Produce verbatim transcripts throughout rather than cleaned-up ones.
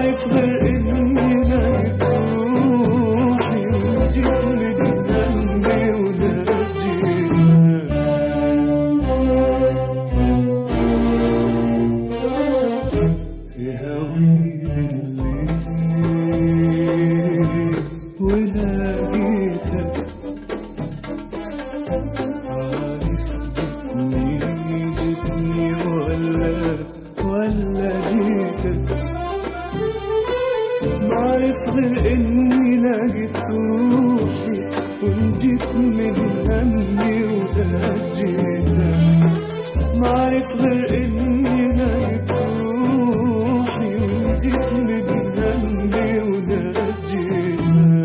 عارف غير اني لقيت روحي ونجيت من همي ونجيتها في هوي بالليل ولقيتك عارف جتني جتني ولا ولا جيتك معرف غير اني لقيت روحي ونجيت من همي ونجيتك معرف غير اني لقيت روحي ونجيت من همي ونجيتك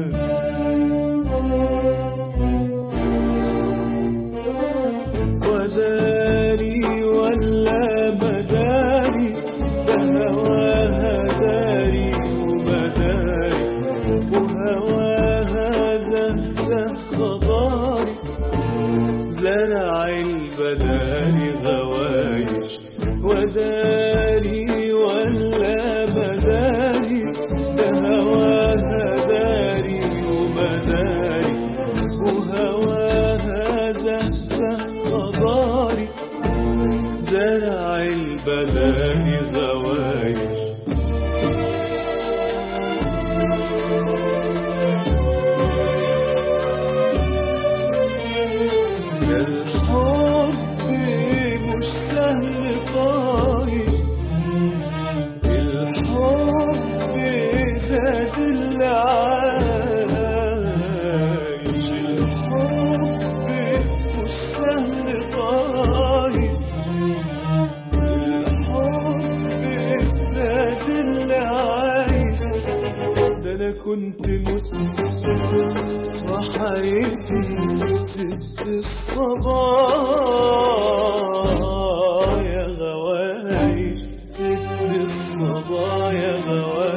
وداري ولا بداري ده هواها داري وبداري وهواها زهزه خضاري زرع البداري غوايش وداري ولا بداري ده هواها داري وبداري وهواها زهزه خضاري زرع البداري غوايش الحب مش سهل طايش الحب زاد اللي عايش الحب مش سهل طايش الحب زاد اللي عايش ده انا كنت مت وحياتي ست الصبايا غوايش ست الصبايا غوايش